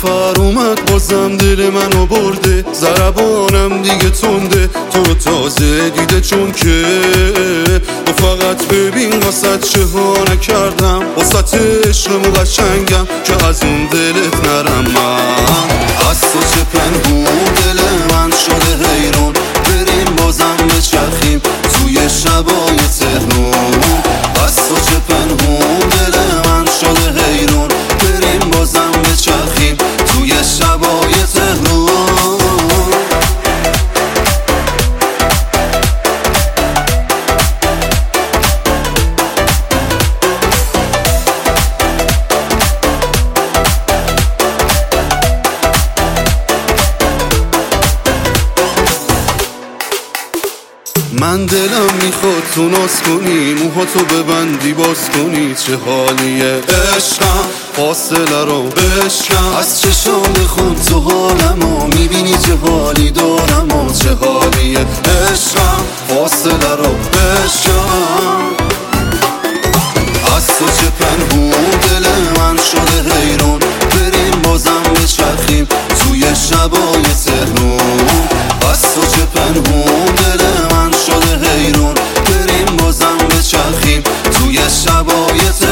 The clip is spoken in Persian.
سفر اومد بازم دل منو برده، ضربانم دیگه تنده، تو تازه دیده چون که تو فقط ببین واسط چه ها نکردم، واسط عشقمو قشنگم که از اون دلت نرم. من از تو چه پنهون دل من شده حیرون، بریم بازم بچرخیم توی شبای تهرون. از تو چه پنهون دل من شده حیرون، بریم بازم بچرخیم توی شبای تهرون. من دلم میخواد تو ناز کنی، موهاتو ببندی باز کنی، چه حالیه عشقم فاصله رو بشکن، از چشام بخون تو حالمو، میبینی چه حالی دارم و چه حالیه عشقم فاصله رو بشکن. از تو چه پنهون دل من شده حیرون، بریم بازم بچرخیم توی شبای تهرون. از تو چه پنهون دل من شده حیرون، بریم بازم بچرخیم توی شبای تهرون.